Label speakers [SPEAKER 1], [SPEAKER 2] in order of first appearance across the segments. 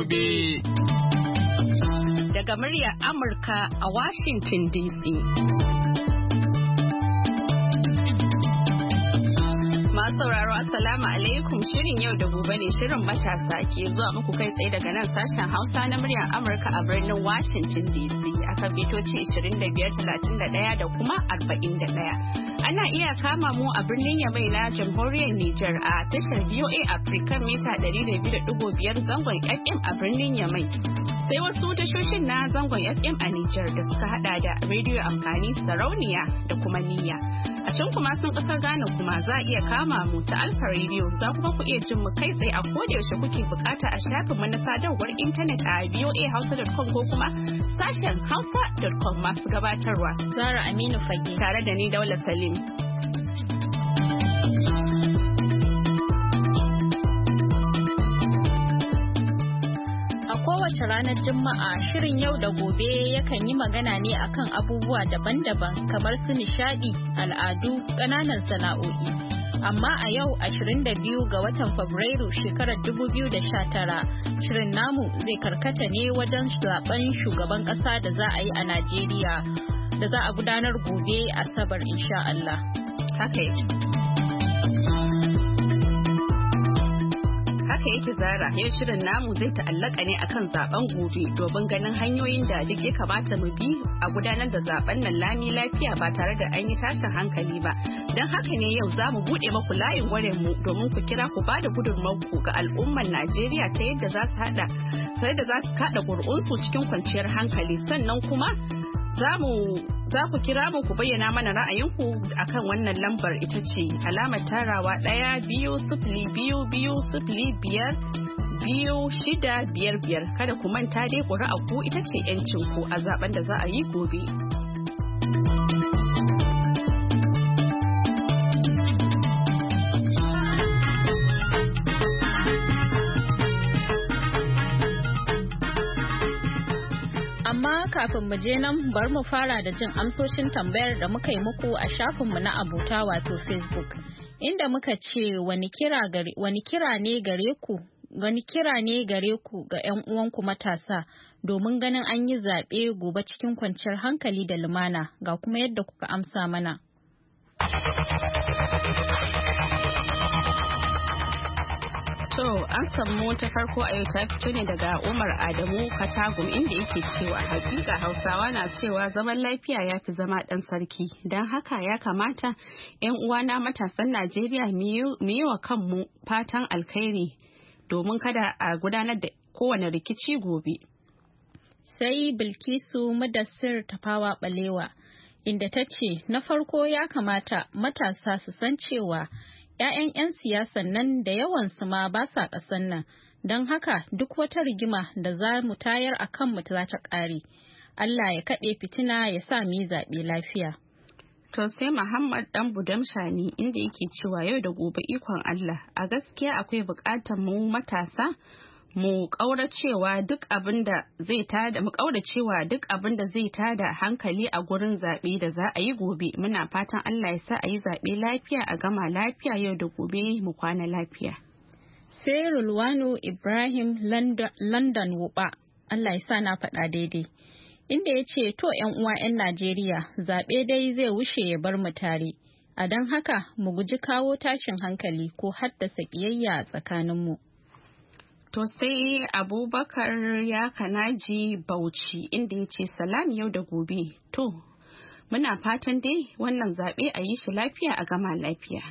[SPEAKER 1] gobe.
[SPEAKER 2] Daga muryar Amurka a Washington DC. Masu sauraro Assalamu alaikum, shirin yau da gobe ne, shirin matasa ke zuwa muku kai tsaye daga nan sashen Hausa na muryar Amurka a birnin Washington DC akan bitoci 25, 31 da kuma 41. Ana iya kama mu a birnin Yamai na Jamhuriyar Nijar a tashar VOA Africa mita 200.5 zangon FM a birnin Yamai. Sai wasu tashoshin na zangon FM a Nijar da suka hada da rediyo amfani, sarauniya da kuma niyya. A can kuma sun kasar Ghana kuma za a iya kama mu ta Alfa Radio, za kuma ku iya jin mu kai tsaye a koda yaushe kuke bukata a shafin mu na sadarwar intanet a voahausa.com ko kuma sashen hausa.com. Masu gabatarwa
[SPEAKER 3] Zara Aminu Fage
[SPEAKER 2] tare da ni Daula Salim.
[SPEAKER 3] Kowace ranar Juma'a shirin yau da gobe yakan yi magana ne akan abubuwa daban-daban kamar su nishadi, al'adu, ƙananan sana'o'i. Amma a yau 22 ga watan Fabrairu shekarar 2019 shirin namu zai karkata ne wajen zaben shugaban ƙasa da za a yi a Najeriya da za a gudanar gobe Asabar insha Allah.
[SPEAKER 2] Haka yake Zara, yau shirin namu zai ta'allaka ne akan zaben gobe domin ganin hanyoyin da duk ya kamata mu bi a gudanar da zaben nan lami lafiya ba tare da an yi tashin hankali ba. Don haka ne yau za mu buɗe maku layin wayar mu domin ku kira ku bada gudunmawarku ga al'ummar Najeriya ta yadda za su kaɗa ƙuri'unsu cikin kwanciyar hankali, sannan kuma za ku kira mu ku bayyana mana ra'ayinku akan wannan lambar, ita ce alamar tarawa 1-2-0-5-2-6-5-5. Kada ku manta dai ƙuri'a ku ita ce 'yancin ku a zaben da za a yi gobe.
[SPEAKER 3] Amma kafin mu je nan bar mu fara da jin amsoshin tambayar da muka yi muku a shafinmu na abota wato Facebook, inda muka ce wani kira ne gare ku ga 'yan uwanku matasa domin ganin an yi zaɓe gobe cikin kwanciyar hankali da lumana, ga kuma yadda kuka amsa mana.
[SPEAKER 2] To, an samu ta farko a yau ta fito ne daga Umar Adamu Katagum, inda yake cewa hakika Hausawa na cewa zaman lafiya ya fi zama ɗan sarki. Don haka ya kamata 'yan uwana matasan Najeriya mu yi wa kanmu fatan alkhairi domin kada a gudanar da kowane rikici gobe.
[SPEAKER 3] Sai Bilkisu Mudassir Tafawa Balewa, inda ta ce na farko ya kamata matasa su san cewa 'ya'yan 'yan siyasan nan da yawansu ma ba sa ƙasan nan, don haka duk wata rigima da za mu tayar a kanmu za ta ƙare. Allah ya kaɗe fitina ya sa mu yi zaɓe lafiya.
[SPEAKER 2] To sai Muhammad Dan Budam Shani, inda yake cewa yau da gobe ikon Allah, a gaskiya akwai buƙatar mu matasa mu ƙauracewa duk abin da zai tada hankali a gurin zaɓe da za a yi gobe. Muna fatan Allah ya sa a yi zaɓe lafiya a gama lafiya, yau da gobe mu kwana lafiya.
[SPEAKER 3] Sai Rulwano Ibrahim London Wuba, Allah ya sa na faɗa daidai, inda ya ce to 'yan uwa 'yan Najeriya, zaɓe dai zai wuce ya bar mu tare, a don haka mu guji kawo tashin hankali ko haddasa ƙiyayya a tsakaninmu.
[SPEAKER 2] To sai Abubakar ya Kanaji Bauchi, inda ya ce salam yau da gobe. To, muna fatan dai wannan zaɓe a yi shi lafiya a gama lafiya.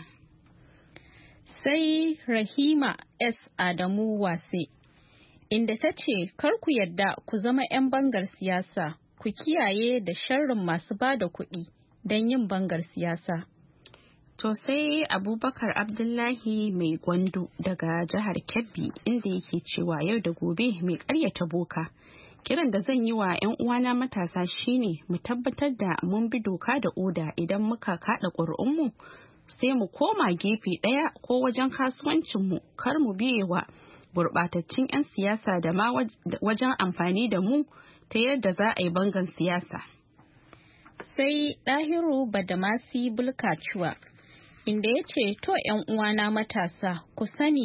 [SPEAKER 3] Sai Rahima S. Adamu Wase, inda ta ce kar ku yadda ku zama 'yan bangar siyasa, ku kiyaye da sharrin masu ba da kuɗi don yin bangar siyasa.
[SPEAKER 2] To sai Abubakar Abdullahi Mai Gwandu daga jihar Kebbi, inda yake cewa yau da gobe mai ƙaryata boka. Kiran da zan yi wa 'yan uwana matasa shine mu tabbatar da mun bi doka da oda. Idan muka kaɗa ƙuri'unmu sai mu koma gefe ɗaya ko wajen kasuwancinmu, kar mu biye wa gurɓatattun 'yan siyasa da ma wajen amfani da mu ta yadda za a yi bangan siyasa.
[SPEAKER 3] Sai Ɗahiru Badamasi Bulkacuwa, inda ya ce to 'yan uwana matasa ku sani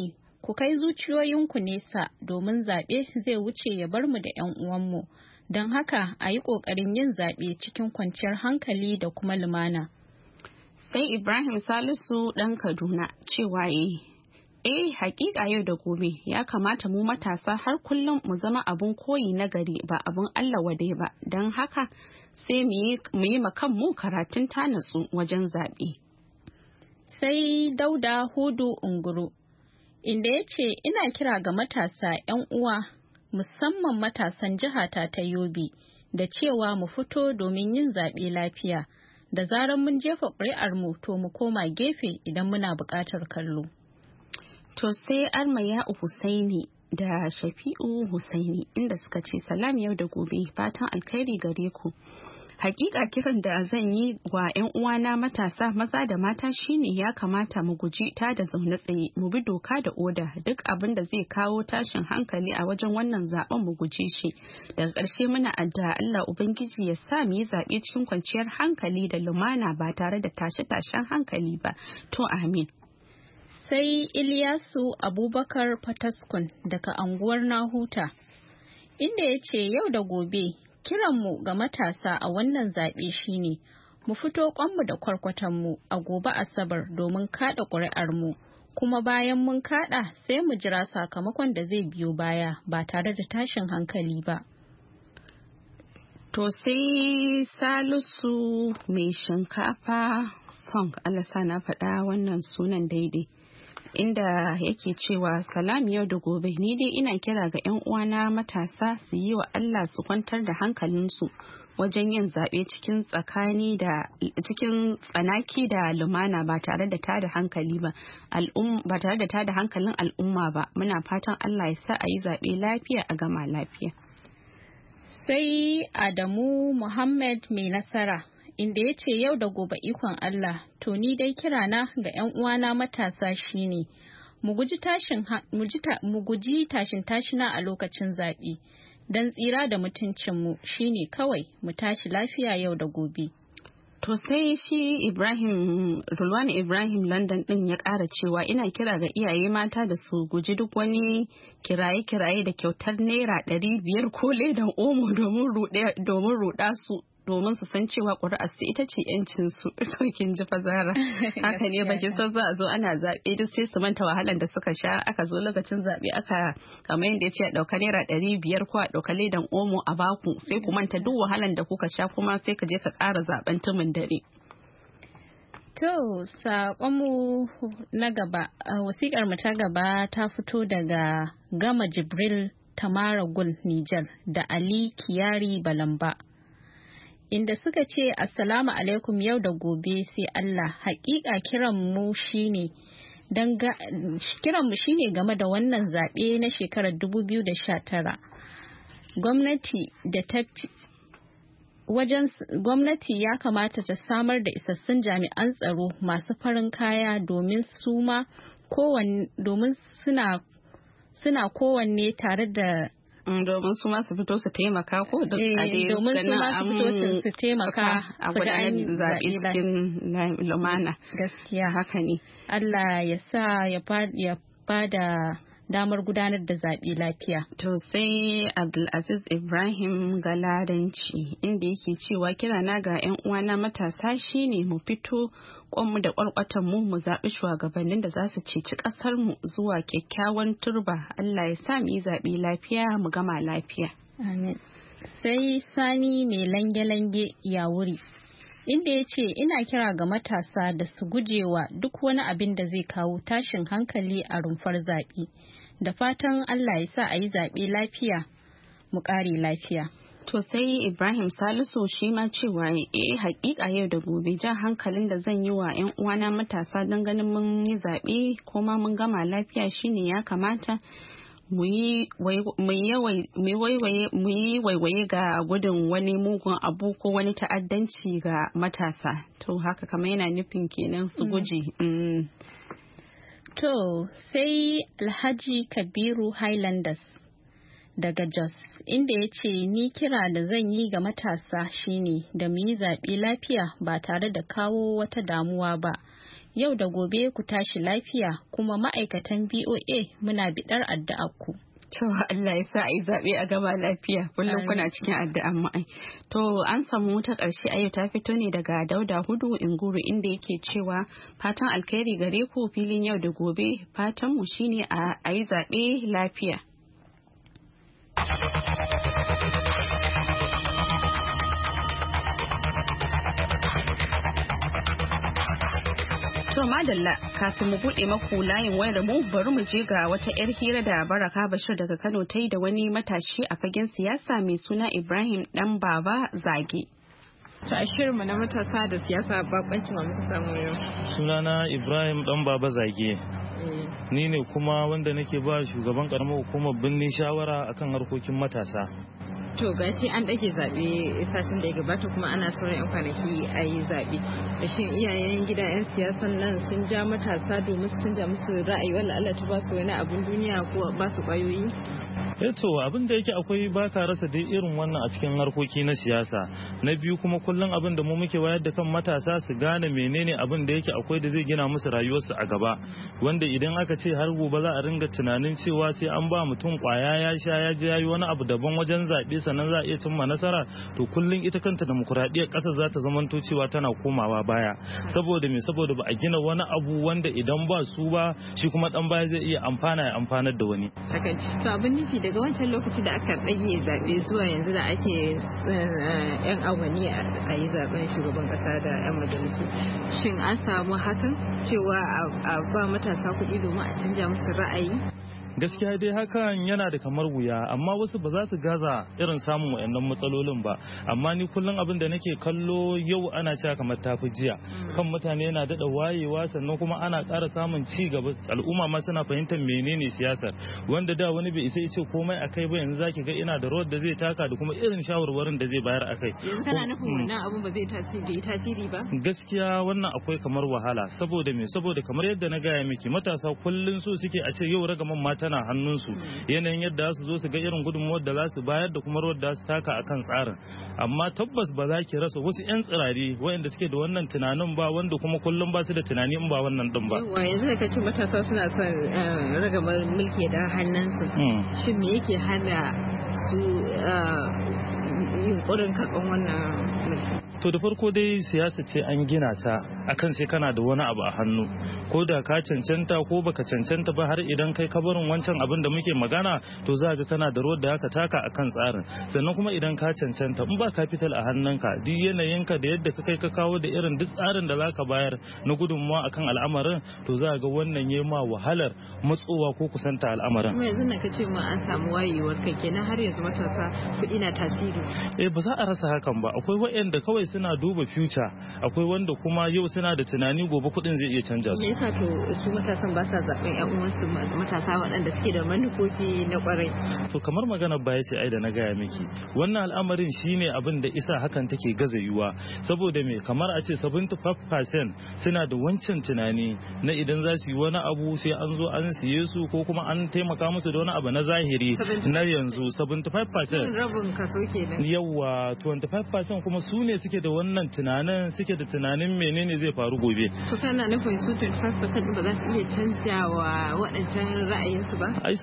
[SPEAKER 3] ku kai zuciyoyinku nesa domin zaɓe zai wuce ya bar mu da 'yan uwanmu. Don haka a yi ƙoƙarin yin zaɓe cikin kwanciyar hankali da kuma lumana.
[SPEAKER 2] Sai Ibrahim Salisu ɗan Kaduna cewa hakika yau da gobe ya kamata mu matasa har kullum mu zama abun koyi na gari ba abun Allah wadai ba. Don haka sai mu yi kanmu karatun ta natsu wajen zaɓe.
[SPEAKER 3] Sai Dauda Hudu Unguru, inda ya ce ina kira ga matasa 'yan uwa musamman matasan jihata ta Yobe da cewa mu fito domin yin zaɓe lafiya. Da zarar mun jefa ƙuri'armu to mu koma gefe idan muna buƙatar kallo.
[SPEAKER 2] To sai Almaya Husaini da Shafi'u Husaini inda suka ce salam yau da gobe fatan alkhairi gare ku. Hakika kiran da zan yi wa 'yan uwana matasa maza da mata shine ya kamata mu guji ta da zaune tsaye, mu bi doka da oda, duk abin da zai kawo tashin hankali a wajen wannan zaben mu guje shi. Daga ƙarshe muna addu'a Allah Ubangiji ya sa mu yi zaɓe cikin kwanciyar hankali da lumana ba tare da tashe-tashen hankali ba. To amin.
[SPEAKER 3] Sai Iliyasu Abubakar Fataskun daga anguwar Nahuta, inda ya ce yau da gobe kiranmu ga matasa a wannan zaɓe shine mu fito kwanmu da kwarkwatanmu a gobe Asabar domin kaɗa ƙuri'armu, kuma bayan mun kaɗa sai mu jira sakamakon da zai biyo baya ba tare da tashin hankali ba.
[SPEAKER 2] To sai Salisu mai shinkafa song, Allah sa na faɗa wannan sunan daidai, inda yake cewa salam yau da gobe ni dai ina kira ga 'yan uwana matasa su yi wa Allah su kwantar da hankalinsu wajen yin zaɓe cikin tsanaki da lumana ba tare da tada hankali ba ba tare da tada hankalin al'umma ba. Muna fatan Allah ya sa a yi zaɓe lafiya a gama lafiya.
[SPEAKER 3] Sai Adamu Muhammad mai nasara, inda ya ce yau da gobe ikon Allah, to ni dai kirana ga 'yan uwana matasa shine mu guji tashin tashina a lokacin zaɓe don tsira da mutuncinmu shine kawai mu tashi lafiya yau da gobe.
[SPEAKER 2] To sai shi Rulwani Ibrahim London din ya ƙara cewa ina kira ga iyaye mata da su guji duk wani kiraye-kiraye da kyautar naira 500 ko ledan omo domin ruɗa su, domin su san cewa ƙuri'ar su ita ce yancin su. Kin ji fazara haka ne, bakin san za a zo ana zaɓe duk sai su manta wahalan da suka sha, aka zo lokacin zaɓe aka kamar yadda ya ce a ɗauka naira 500 ko a ɗauka ledan omo a baku, sai ku manta duk wahalan da kuka sha kuma sai ka je ka ƙara zaɓen tumin dare.
[SPEAKER 3] To saƙonmu na gaba, wasiƙar mu ta gaba ta fito daga Gama Jibril Tamara Gul Nijar da Ali Kiyari Balamba, inda suka ce assalamu alaikum yau da gobe sai Allah, hakika kiranmu shine game da wannan zaɓe na shekarar 2019. Gwamnati ya kamata ta samar da isassun jami'an tsaro masu farin kaya domin suna kowanne tare da
[SPEAKER 2] domin su ma su fito su taimaka ko da
[SPEAKER 3] domin su ma su fito su taimaka
[SPEAKER 2] a gudanar zaɓe cikin lumana.
[SPEAKER 3] Gaskiya
[SPEAKER 2] haka ne.
[SPEAKER 3] Allah ya sa ya bada damar gudanar da zaɓe lafiya.
[SPEAKER 2] To sai Abdulaziz Ibrahim Galadanci inda yake cewa kirana ga 'yan uwana matasa shine mu fito kwanmu da kwarkwatanmu mu zaɓi shugabannin da za su ceci ƙasarmu zuwa kyakkyawan turba. Allah ya sa mu yi zaɓe lafiya mu gama lafiya.
[SPEAKER 3] Amin. Sai Sani mai lange-lange ya wuri, inda ya ce ina kira ga matasa da su gujewa duk wani abin da zai kawo tashin hankali a rumfar zaɓe. Da fatan Allah ya sa a yi zaɓe lafiya mu ƙare lafiya.
[SPEAKER 2] To sai Ibrahim Salisu shi ma cewa hakika yau da gobe jan hankalin da zan yi wa 'yan uwana matasa don ganin mun yi zaɓe ko ma mun gama lafiya shine ya kamata mu yi waiwaye ga gudun wani mugun abu ko wani ta'addanci ga matasa. To haka kamar yana nufin kenan su guje.
[SPEAKER 3] To sai Alhaji Kabiru Highlanders daga Jos, inda ya ce ni kira da zan yi ga matasa shine da mu yi zaɓe lafiya ba tare da kawo wata damuwa ba. Yau da gobe ku tashi lafiya kuma ma'aikatan BOA muna biɗar addu'arku.
[SPEAKER 2] To Allah ya sa a yi zaɓe a gaba lafiya kullum kuna cikin addu'an ma'ai. To an samu ta ƙarshe a yau ta fito ne daga Dauda Hudu Inguru inda yake cewa fatan alkhairi gare ku filin yau da gobe fatan mu shine a yi zaɓe lafiya. To madalla kafin mu buɗe maku layin wayar mu bari mu je ga wata 'yar hira da Baraka Bashir daga Kano ta yi da wani matashi a fagen siyasa mai suna Ibrahim Dan Baba Zage.
[SPEAKER 3] To a shirinmu na matasa da siyasa bakwanci ma muka samu yau.
[SPEAKER 1] Sunana Ibrahim Dan Baba Zage. Ni ne kuma wanda nake ba shugaban karamar hukumar birnin shawara akan harkokin matasa.
[SPEAKER 3] To gashi an ɗage zaɓe satin da ya gabata kuma ana sauran 'yan kwanaki a yi zaɓe. Da shin iyayen gida 'yan siyasan nan sun ja matasa domin su canja musu ra'ayi wala Allah ta ba su wani abun duniya ko ba su ƙwayoyi?
[SPEAKER 1] To abin da yake akwai baka rasa dai irin wannan a cikin harkoki na siyasa. Na biyu kuma kullum abin da mu muke wayar da kan matasa su gane menene abin da yake akwai da zai gina musu rayuwarsu a gaba, wanda idan aka ce har gobe za a ringa tunanin cewa sai an ba mutum kwaya ya sha ya je yayi wani abu daban wajen zaɓe sannan za a iya cimma nasara, to kullum ita kanta demokuraɗiyyar ƙasar za ta zamanto cewa tana komawa baya. Saboda me? Saboda ba a gina wani abu wanda idan ba su ba shi kuma dan baya zai iya amfanar da wani.
[SPEAKER 3] To abin nufi daga wancan lokaci da aka ɗage zaɓe zuwa yanzu da ake yan awanni a yi zaɓen shugaban ƙasa da yan majalisu, shin an samu hakan cewa a ba matasa kuɗi domin a canja musu ra'ayi?
[SPEAKER 1] Gaskiya dai hakan yana da kamar wuya, amma wasu ba za su gaza irin samun wayannan matsalolin ba. Amma ni kullum abin da nake kallo yau ana cewa kamar tafi jiya, kan mutane yana daɗa wayewa, sannan kuma ana ƙara samun ci gaba, al'umma ma suna fahimtar menene siyasar, wanda da wani bai isa ya ce komai akai ba, yanzu zaki ga ina da rawar da zai taka da kuma irin shawarwarin da zai bayar akai.
[SPEAKER 3] Yanzu kana nufin wannan abun ba zai tasiri ba?
[SPEAKER 1] Gaskiya wannan akwai kamar wahala, saboda me? Saboda kamar yadda na gaya miki, matasa kullum so suke a ce yau ragaman mata tana hannunsu, yanayin yadda su zo su ga irin gudunmuwar da za su bayar da kuma rawar da su taka akan tsarin. Amma tabbas ba za ki rasa wasu 'yan tsirari waɗanda suke da wannan tunanin ba, wanda kuma kullum ba su da tunani in ba wannan din ba.
[SPEAKER 3] Yanzu da kace matasa suna son ragamar mulki da hannunsu, shin me yake hana su yunkurin karɓar wannan mulki?
[SPEAKER 1] To da farko dai siyasa ce an gina ta akan sai kana da wani abu a hannu, ko da ka cancanta ko baka cancanta ba, har idan kai ka barin wancan abin da muke magana, to za ga kana da rawar da aka taka akan tsarin. Sannan kuma idan ka cancanta, in ba capital a hannunka, duk yanayinka da yadda ka kai ka kawo da irin duk tsarin da zaka bayar na gudunmawa akan al'amarin, to za ga wannan yayi ma wahalar matsowa ko kusanta al'amarin.
[SPEAKER 3] Kuma yanzu na kace ma an samu wayewar kai kenan, har yanzu matasa kuɗi na tasiri.
[SPEAKER 1] Ba za a rasa hakan ba, akwai waɗanda kawai suna duba future, akwai wanda kuma yau suna da tunani gobe kuɗin zai iya canja su.
[SPEAKER 3] Me yasa to su matasan ba sa zaben ƴan uwansu matasa waɗanda suke da manufofi na kwarai?
[SPEAKER 1] To kamar maganar baya ce ai da na gaya miki, wannan al'amarin shine abin da isa hakan take gaza yiwuwa. Saboda me? Kamar a ce 75% suna da wancan tunani na idan za su yi wani abu sai an zo an siye su ko kuma an taimaka musu da wani abu na zahiri na yanzu. 75%
[SPEAKER 3] rabin kaso kenan.
[SPEAKER 1] Yawwa 25% kuma su ne suke da wannan tunanin, suke da tunanin menene zai faru gobe.
[SPEAKER 3] To kana nufin su 25% ba za su iya canjawa waɗancan ra'ayinsu ba?
[SPEAKER 1] Ai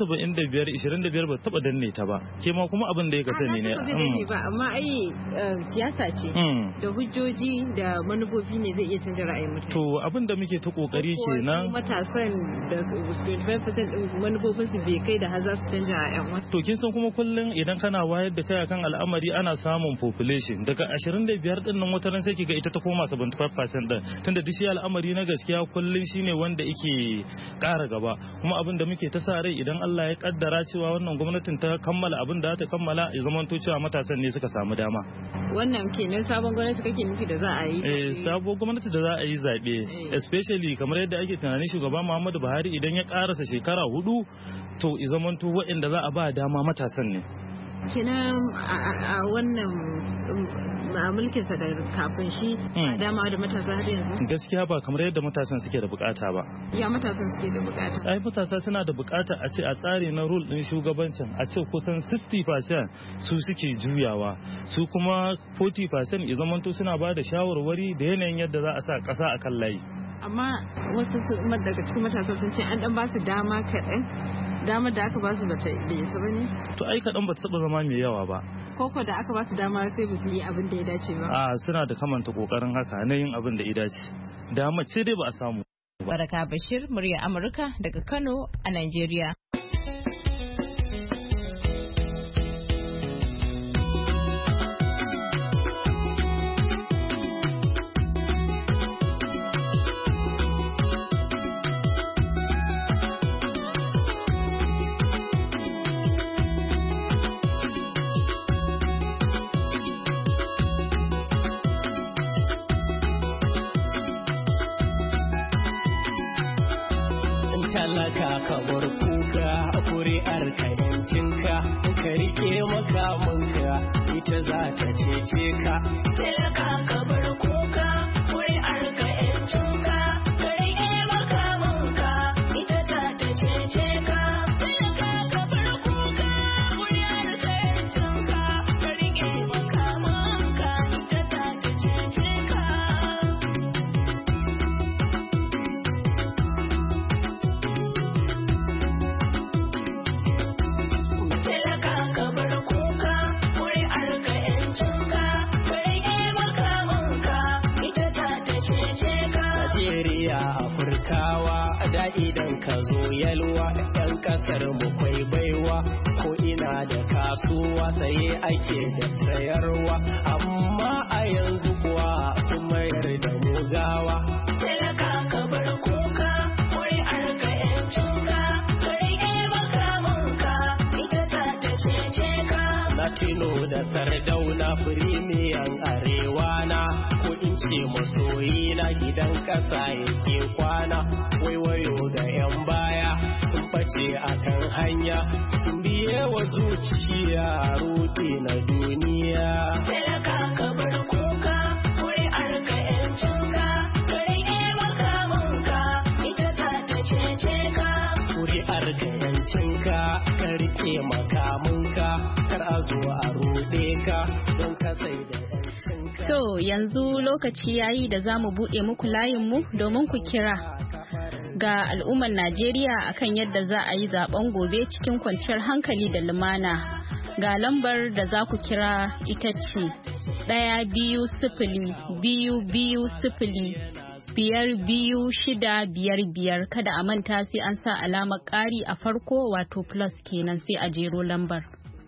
[SPEAKER 1] 25 ba taba danne ta ba. Ke ma kuma abin da ya sani ne.
[SPEAKER 3] Ba amma ai siyasa ce da hujjoji da manufofi ne zai iya canja ra'ayin mutane.
[SPEAKER 1] To abin da muke ta kokari kenan.
[SPEAKER 3] Matasan da 25% din manufofin su bai kai da har za su canja ƴan wasu.
[SPEAKER 1] To kin san kuma kullum idan kana wayar da kai akan al'amari ana samun population daga 25 din nan wata ran sai kiga ita ta koma 75% din, tunda duk shi al'amari na gaskiya kullum shine wanda yake ƙara gaba. Kuma abin da muke ta sa rai idan Allah ya kaddara cewa wannan gwamnatin ta kammala abin da ta kammala, ya zamanto cewa matasan ne suka samu dama.
[SPEAKER 3] Wannan kenan sabon gwamnati kake nufi da za a yi?
[SPEAKER 1] Sabon gwamnati da za a yi zaɓe, especially kamar yadda ake tunanin shugaba Muhammadu Buhari idan ya karasa shekara 4, to ya zamanto waɗanda za a ba dama matasan ne.
[SPEAKER 3] Kenan a wannan a mulkinsa da kafin shi dama da matasa har yanzu?
[SPEAKER 1] Gaskiya ba kamar yadda matasan suke da bukata ba.
[SPEAKER 3] Ya matasan suke da bukata?
[SPEAKER 1] Ai matasa suna da bukata a ce a tsari na rule din shugabancin a ce kusan 60% su suke juyawa, su kuma 40% ya zamanto suna ba da shawarwari da yanayin yadda za a sa ƙasa a kan layi.
[SPEAKER 2] amma wasu daga cikin matasa sun ce an dan ba su dama kaɗan, damar da aka ba su bata isa ba ne?
[SPEAKER 1] To ai kaɗan ba ta taɓa zama mai yawa ba.
[SPEAKER 2] Koko da aka ba su dama sai ba su yi abin da ya dace ba?
[SPEAKER 1] A suna da kamanta kokarin haka na yin abin da ya dace. Dama ce dai ba a samu.
[SPEAKER 3] Baraka Bashir, murya Amurka daga Kano a Najeriya.
[SPEAKER 4] talaka ka bar kuka kuri'ar ka yancinka ka rike makamanka ita za ta cece ka talaka ka bar kuka kuri'ar ka yancinka ka rike makamanka ita za ta cece ka talaka ka bar kuka kuri'ar ka yancinka ka rike makamanka ita za ta cece ka idan ka zo yalwa ɗan ƙasar mu kwai baiwa ko ina da kasuwa saye ake da sayarwa amma a yanzu kuwa sun mayar da mugawa talaka ka bar kuka kuri'ar ka yancinka ka rike makamanka ita za ta cece ka latino da sardauna firimiyan arewa na ko in ce masoyi na gidan ƙasa yake kwana waiwayo ga 'yan baya sun ɓace a kan hanya sun biye wa zuciya roƙe na duniya talaka ka bar kuka kuri'ar ka yancinka ka rike makamanka ita za ta cece ka kuri'ar ka yancinka ka rike makamanka kar a zo a roɗe ka don ka sai da yancinka.
[SPEAKER 3] To yanzu lokaci yayi da za mu buɗe muku layinmu domin ku kira ga al'ummar Najeriya akan yadda za a yi zaben gobe cikin kwanciyar hankali da lumana. Ga lambar da za ku kira ita ce 1-2-0-5-2-6-5-5. Kada a manta sai an sa alamar ƙari a farko wato plus kenan sai a jero lambar.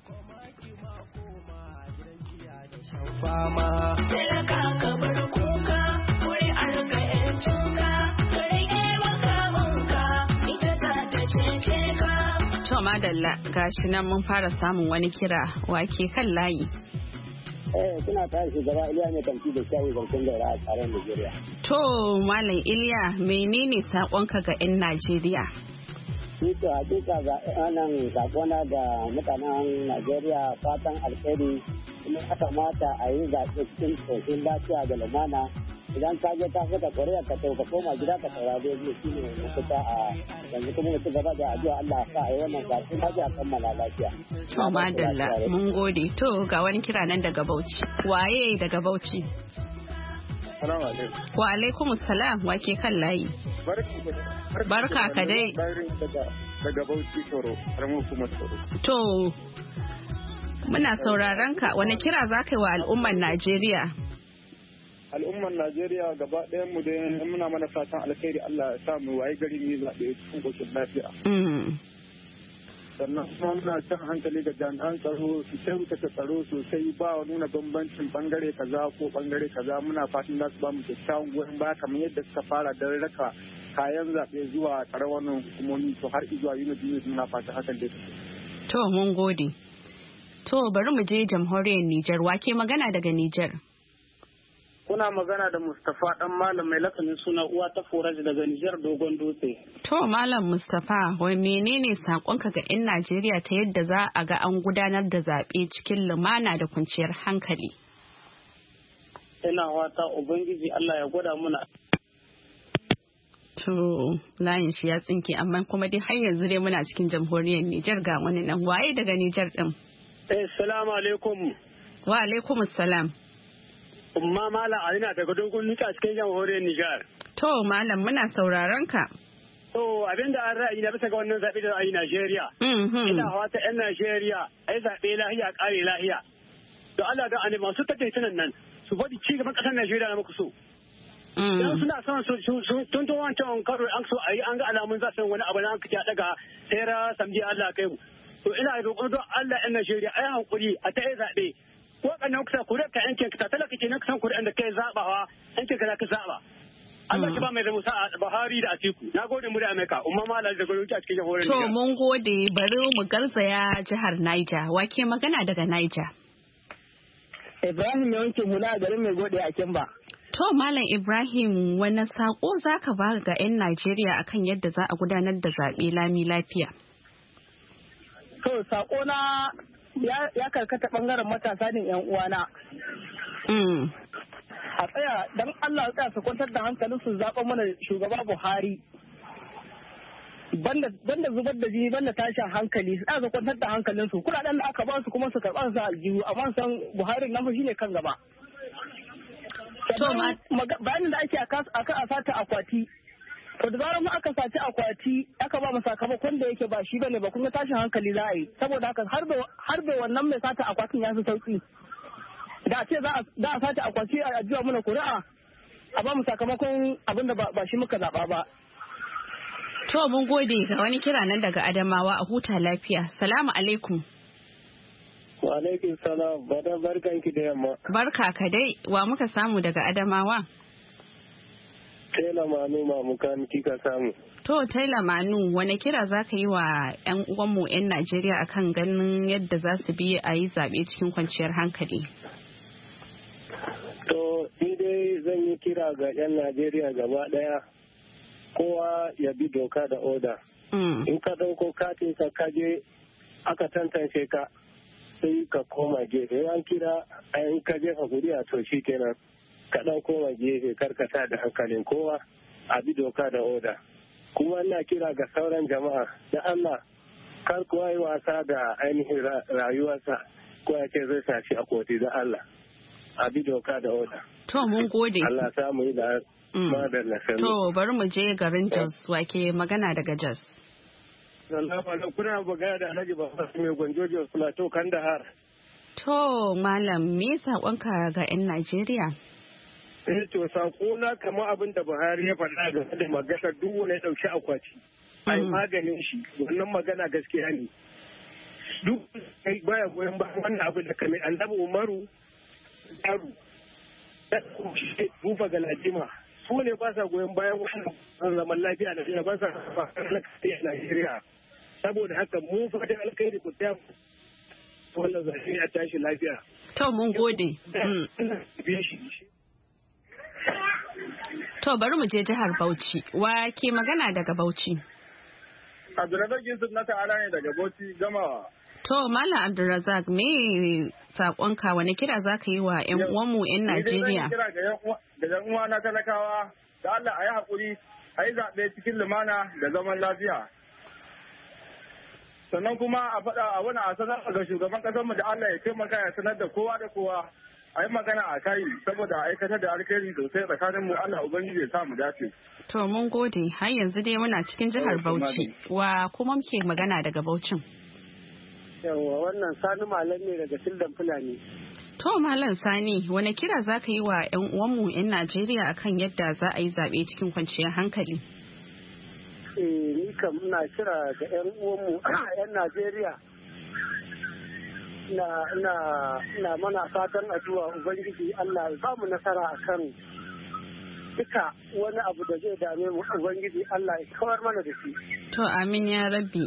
[SPEAKER 4] Talaka ka bar kuka kuri'ar ka yancinka ka rike makamanka ita za ta cece ka.
[SPEAKER 2] To madalla gashi nan mun fara samun wani kira wake kan layi.
[SPEAKER 5] Suna tare shugaba Iliya mai kanti da shayi zarfin gaira a tsarin Najeriya.
[SPEAKER 2] To Malam Iliya menene saƙonka ga 'yan Najeriya?
[SPEAKER 5] To hakika ga wannan sakona da mutanen Najeriya fatan alheri kuma ya kamata a yi zaɓe cikin ƙoshin lafiya da lumana idan ka je ka fita ƙuri'a ka ka koma gida ka saurare zai shi ne mafita a yanzu kuma mu ci gaba da addu'a Allah ya sa a yi wannan zaɓe lafiya kammala lafiya.
[SPEAKER 2] To madalla mun gode to ga wani kira nan daga Bauchi waye daga Bauchi. Wa alaikum salam wake kan layi. Barka ka dai.
[SPEAKER 6] Daga Bauchi Toro, karamin hukumar Toro.
[SPEAKER 2] To, muna sauraron ka wani kira za ka yi wa al'ummar Najeriya?
[SPEAKER 6] Al'ummar Najeriya gaba ɗayan mu dai muna mana fatan alkhairi Allah ya sa mu waye gari ne zaɓe cikin ƙoshin lafiya. Sannan kuma muna can hankali ga jami'an tsaro su kyautata tsaro sosai ba wa nuna bambancin bangare kaza ko bangare kaza muna fatan za su ba mu kyakkyawan goyon baya kamar yadda suka fara don raka kayan zaɓe zuwa ƙaramar hukumomi to har zuwa unit muna fata hakan dai.
[SPEAKER 2] To mun gode. To bari mu je jamhuriyar Nijar wake magana daga Nijar.
[SPEAKER 5] Kuna magana da Mustapha dan Malam mai lakanin suna uwa ta Forage daga Nijar Dogon Dutse.
[SPEAKER 2] To Malam Mustapha wai menene sakonka ga 'yan Najeriya ta yadda za a ga an gudanar da zaɓe cikin lumana da kwanciyar hankali?
[SPEAKER 5] Ina wata Ubangiji Allah ya gwada muna.
[SPEAKER 2] To layin shi ya tsinke amma kuma dai har yanzu dai muna cikin jamhuriyar Nijar ga wani nan waye daga Nijar din.
[SPEAKER 5] Assalamu alaikum.
[SPEAKER 2] Wa alaikum assalam.
[SPEAKER 5] Umma Malam Alina daga Dogon Dutse cikin jamhuriyar Nijar.
[SPEAKER 2] To Malam muna sauraron ka.
[SPEAKER 7] To abinda an ra'ayi na bisa ga wannan zaɓe da ra'ayi Najeriya. Ina wata 'yan Najeriya a yi zaɓe lahiya ƙare lahiya. Da Allah da ani masu tattaitunan nan su faɗi ci gaban ƙasar Najeriya na muku so. Idan suna son tun wancan karo an so a yi an ga alamun za su wani abu na an kaci a daga sai ra samji Allah kai mu. To ina roƙon don Allah 'yan Najeriya a yi hankuri a ta yi zaɓe. Ko ƙannan kusa kuri'a ka yankin ka talaka ke na kusan kuri'an da kai zaɓawa yankin ka za ka zaɓa. Allah ki ba mai da Musa Buhari da Atiku. Na gode mu da Amerika. Umma Malam da Gwaroki a cikin jamhuriyar
[SPEAKER 2] Nijar. To mun gode bari mu garzaya jihar Niger. Wake magana daga Niger.
[SPEAKER 8] Ibrahim ya wanke hula a garin mai gode a Kimba.
[SPEAKER 2] To Malam Ibrahim wani sako zaka ba ga 'yan Najeriya akan yadda za a gudanar da zaɓe lami lafiya?
[SPEAKER 8] To sako na ya karkata bangaren matasa ne 'yan uwana. A tsaya don Allah tsaya su kwantar da hankalin su zaɓa mana shugaba Buhari. Banda zubar da jini banda tashin hankali su tsaya kwantar da hankalin su kuɗaɗen da aka ba su kuma su karɓa su aljihu amma san Buhari nan fa shine kan gaba. Bayanin da ake aka a sata akwati. To da zarar mu aka saci akwati aka ba mu sakamakon da yake ba shi bane ba kuma tashin hankali za a yi saboda haka har da wannan mai sata akwatin ya fi sauki. Da ce za a sace akwati a ajiya mana kuri'a a ba mu sakamakon abin da ba shi muka zaɓa ba.
[SPEAKER 2] To mun gode ga wani kira nan daga Adamawa a huta lafiya. Salamu alaikum.
[SPEAKER 9] Wa alaikum salam. Bada barkanki da yamma.
[SPEAKER 2] Barka ka dai. Wa muka samu daga Adamawa?
[SPEAKER 9] Taila Manu mamukan kika samu.
[SPEAKER 2] To Taila Manu wani kira za ka yi wa 'yan uwanmu 'yan Najeriya akan ganin yadda za su bi a yi zaɓe cikin kwanciyar hankali?
[SPEAKER 9] To, ni dai zan yi kira ga 'yan Najeriya gaba ɗaya, kowa ya bi doka da oda. In ka ɗauko katin ka kaje aka tantance ka, sai ka koma gefe. An kira an ka jefa kuri'a to shi kenan, ka ɗan koma gefe karkata da hankalin kowa a bi doka da oda. Kuma ina kira ga sauran jama'a da Allah, kar kowa yi wasa da ainihin rayuwarsa, ko ya ce zai sashi a koti da Allah. A bi doka da oda.
[SPEAKER 2] To mun gode.
[SPEAKER 9] Allah samu yi da madalla sanu.
[SPEAKER 2] To bari mu je garin Jos wake magana daga Jos.
[SPEAKER 9] Salamu alaikum kuna magana da Alhaji Babasu mai gwanjo Jos Plateau Kandahar.
[SPEAKER 2] To malam me sakonka ga 'yan Najeriya?
[SPEAKER 9] To sako na kamar abin da Buhari ya faɗa game da magana duk wani ya ɗauki akwati. Ai maganin shi wannan magana gaskiya ne. Duk kai baya goyon bayan wannan abin da kamar Annabi Umaru yaro bufa galadima su ne ba sa goyon bayan wannan zaman lafiya da Najeriya ba sa na kai a Najeriya saboda haka mu fatan alkhairi ku ta wannan zai ya tashi lafiya.
[SPEAKER 2] To mun gode. To bari mu je jihar Bauchi. Wa ke magana daga Bauchi?
[SPEAKER 6] Abdulrazak Yusuf na ta'ala ne daga Bauchi Gamawa.
[SPEAKER 2] To Malam Abdulrazak me sakonka wani kira za ka yi wa 'yan uwanmu 'yan Najeriya?
[SPEAKER 6] Ni kira ga 'yan uwa na talakawa da Allah a yi haƙuri a yi zaɓe cikin lumana da zaman lafiya. Sannan kuma a faɗa a wani a sanar ga shugaban ƙasarmu da Allah ya taimaka ya sanar da kowa da kowa a yi magana a kai saboda aikatar da alkhairi sosai tsakaninmu Allah Ubangiji ya sa mu dace.
[SPEAKER 2] To mun gode har yanzu dai muna cikin jihar Bauchi wa kuma muke magana daga Bauchin.
[SPEAKER 5] Yawwa wannan Sani Malam ne daga Sildan Fulani.
[SPEAKER 2] To Malam Sani wani kira za ka yi wa 'yan uwanmu 'yan Najeriya akan yadda za a yi zaɓe cikin kwanciyar hankali?
[SPEAKER 5] Ni kam ina kira ga 'yan uwanmu 'yan Najeriya. Ina mana fatan addu'a Ubangiji Allah ya ba mu nasara akan duka wani abu da zai dame mu Ubangiji Allah ya kawar mana da shi.
[SPEAKER 2] To amin ya rabbi.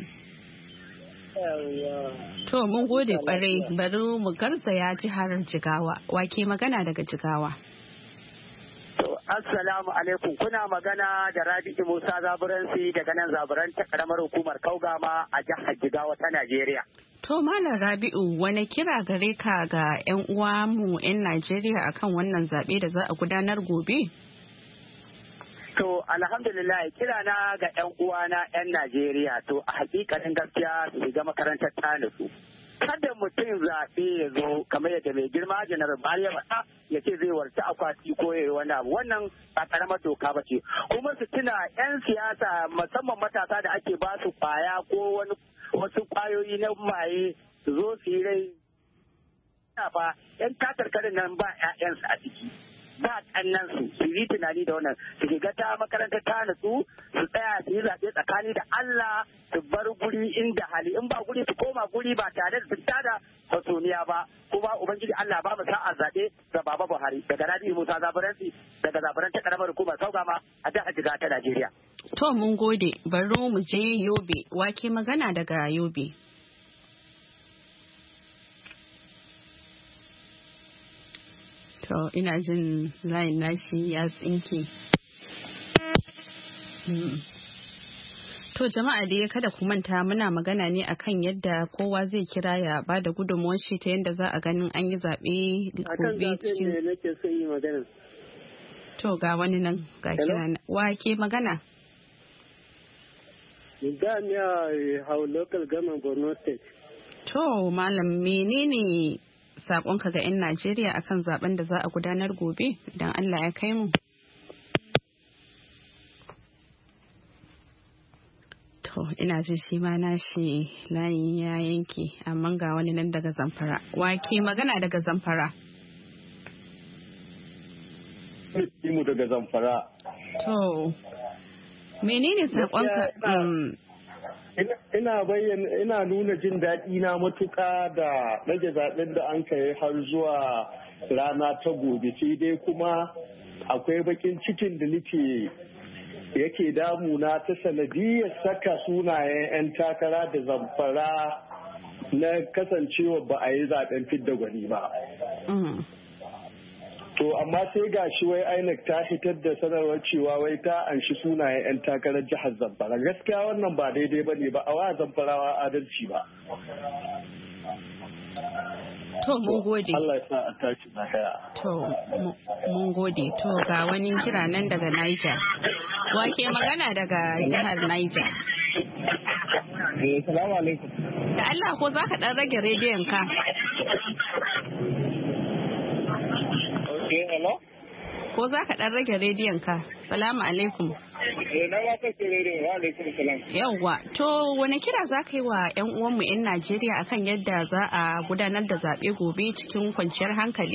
[SPEAKER 2] To mun gode kwarai bari mu garzaya jihar Jigawa. Wake magana daga Jigawa.
[SPEAKER 5] Assalamu alaikum kuna magana da Rabi'u Musa Zaburansi daga nan Zaburan ta karamar hukumar Kaugama a jihar Jigawa ta Najeriya.
[SPEAKER 2] To Malam Rabi'u wani kira gare ka ga 'yan uwa mu 'yan Najeriya akan wannan zaɓe da za a gudanar gobe?
[SPEAKER 5] To alhamdulillah kira na ga 'yan uwana 'yan Najeriya to a hakikanin gaskiya su shiga makarantar ta nutsu.
[SPEAKER 7] kada mutum zaɓe ya zo kamar yadda mai girma janar Buhari ya faɗa ya ce zai warci akwati ko ya wani abu, wannan ba karamar doka ba ce. Kuma su tuna 'yan siyasa musamman matasa da ake ba su kwaya ko wasu kwayoyi na maye su zo su yi rai ba 'yan takarkarin nan ba 'ya'yansu a ciki. Ba kannan su yi tunani da wannan su shiga ta makaranta ta natsu su tsaya su yi zaɓe tsakani da Allah su bar guri inda hali in ba guri su koma guri ba tare da su tada hasoniya ba kuma ubangiji Allah ba mu sa'a zaɓe ga Baba Buhari daga Rabi Musa Zaburansi daga Zaburan ta karamar hukumar Saugama a jihar Jigawa ta Najeriya.
[SPEAKER 2] To mun gode bari mu je Yobe wake magana daga Yobe. To ina jin layin nashi ya tsinke. To jama'a dai kada ku manta muna magana ne akan yadda kowa zai kira ya ba da gudunmuwar shi ta yadda za a ganin an yi zaɓe gobe cikin.
[SPEAKER 9] Akan nake son yi magana.
[SPEAKER 2] To ga wani nan ga kira wa ke magana?
[SPEAKER 9] Jami'a Hau Local Government Borno State.
[SPEAKER 2] To malam menene sakonka ga 'yan Najeriya akan zaben da za a gudanar gobe idan Allah ya kai mu? To ina jin shi ma nashi layin ya yanke amma ga wani nan daga Zamfara. Wake magana daga Zamfara?
[SPEAKER 10] Mu daga Zamfara.
[SPEAKER 2] To menene sakonka?
[SPEAKER 10] Ina nuna jin daɗi na matuƙa da rage zaɓen da an kai har zuwa rana ta gobe, sai dai kuma akwai bakin cikin da yake damuna ta sanadiyar saka sunayen 'yan takara da Zamfara na kasancewa ba a yi zaɓen fidda gwani ba. To amma sai ga shi wai INEC ta fitar da sanarwar cewa wai ta anshi sunayen 'yan takarar jihar Zamfara. Gaskiya wannan ba daidai ba ne ba a wa Zamfarawa adalci ba.
[SPEAKER 2] To mun gode.
[SPEAKER 10] Allah ya sa a tashi na haya.
[SPEAKER 2] To mun gode. To ga wani kira nan daga Niger. Wake magana daga jihar Niger.
[SPEAKER 10] Assalamu alaikum.
[SPEAKER 2] Da Allah ko za ka ɗan rage rediyon ka?
[SPEAKER 10] Hello?
[SPEAKER 2] Ko za ka ɗan rage rediyon ka? Salamu alaikum.
[SPEAKER 10] Na ba ka ce rediyon wa alaikum salam.
[SPEAKER 2] Yawwa, to wani kira za ka yi wa 'yan uwanmu 'yan Najeriya akan yadda za a gudanar da zaɓe gobe cikin kwanciyar hankali?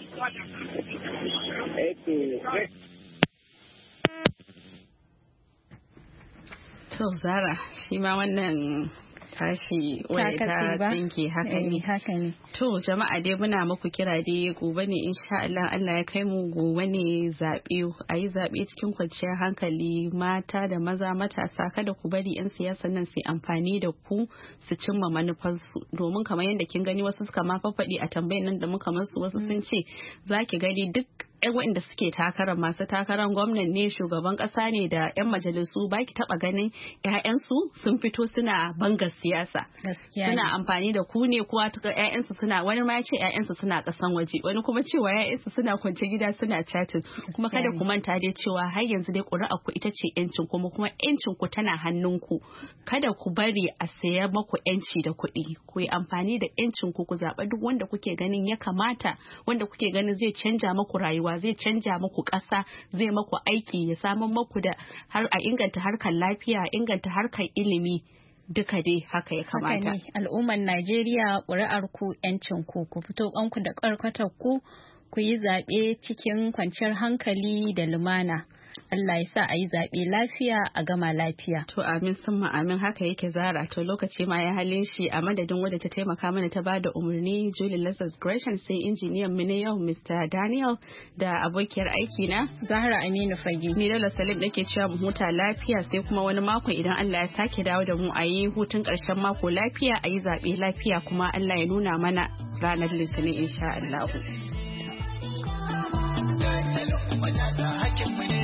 [SPEAKER 2] To Zara, shi ma wannan tashi waya ta tsinke haka ne. To jama'a dai muna muku kira dai gobe ne insha Allah ya kai mu gobe ne zaɓe a yi zaɓe cikin kwanciyar hankali mata da maza matasa kada ku bari 'yan siyasa nan su amfani da ku su cimma manufarsu domin kamar yadda kin gani wasu suka ma faɗi a tambayin nan da muka musu wasu sun ce za ki gani duk waɗanda suke takarar masu takarar gwamnan ne shugaban ƙasa ne da 'yan majalisu ba ki taɓa ganin 'ya'yansu sun fito suna bangar siyasa suna amfani da ku ne kuwa tuka 'ya'yansu suna wani ma ce 'ya'yansu suna ƙasan waje wani kuma cewa 'ya'yansu suna kwance gida suna chatin kuma kada ku manta dai cewa har yanzu dai ƙuri'ar ku ita ce 'yancin kuma 'yancin ku tana hannunku kada ku bari a saya maku 'yanci da kuɗi ku yi amfani da 'yancin ku zaɓa duk wanda kuke ganin ya kamata wanda kuke ganin zai canja maku rayuwa zai canja muku ƙasa zai maku aiki ya samun maku da har a inganta harkar lafiya inganta harkar ilimi duka dai haka ya kamata.
[SPEAKER 3] Al'ummar Najeriya ƙuri'ar ku 'yancin ku fito kanku da ƙarƙatar ku yi zaɓe cikin kwanciyar hankali da lumana. Allah ya sa a yi zaɓe lafiya a gama lafiya.
[SPEAKER 2] To amin summa amin haka yake Zara to lokaci ma ya halin shi a madadin wadda ta taimaka mana ta bada umarni Julie Lazarus Gresham sai injiniyan mu na yau Mr. Daniel da abokiyar aiki na
[SPEAKER 3] Zahra Aminu Fage.
[SPEAKER 2] Ni Dala Salim nake cewa mu huta lafiya sai kuma wani makon idan Allah ya sake dawo da mu a yi hutun ƙarshen mako lafiya a yi zaɓe lafiya kuma Allah ya nuna mana ranar Litinin insha Allah.